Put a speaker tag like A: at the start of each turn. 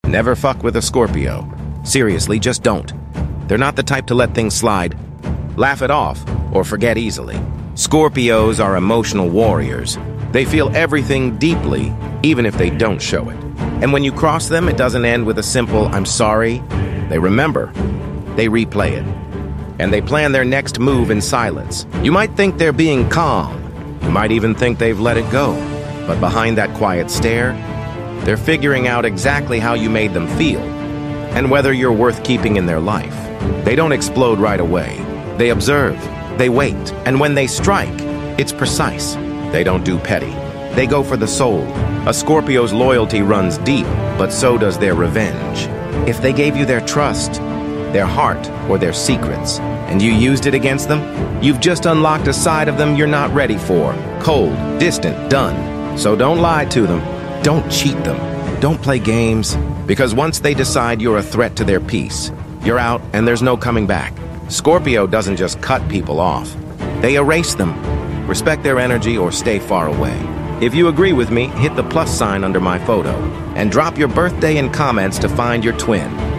A: Never fuck with a Scorpio. Seriously, just don't. They're not the type to let things slide, laugh it off, or forget easily. Scorpios are emotional warriors. They feel everything deeply, even if they don't show it. And when you cross them, it doesn't end with a simple, "I'm sorry." They remember. They replay it. And they plan their next move in silence. You might think they're being calm. You might even think they've let it go. But behind that quiet stare, they're figuring out exactly how you made them feel and whether you're worth keeping in their life. They don't explode right away. They observe. They wait. And when they strike, it's precise. They don't do petty. They go for the soul. A Scorpio's loyalty runs deep, but so does their revenge. If they gave you their trust, their heart, or their secrets, and you used it against them, you've just unlocked a side of them you're not ready for. Cold, distant, done. So don't lie to them. Don't cheat them. Don't play games, because once they decide you're a threat to their peace, you're out and there's no coming back. Scorpio doesn't just cut people off. They erase them. Respect their energy or stay far away. If you agree with me, hit the plus sign under my photo and drop your birthday in comments to find your twin.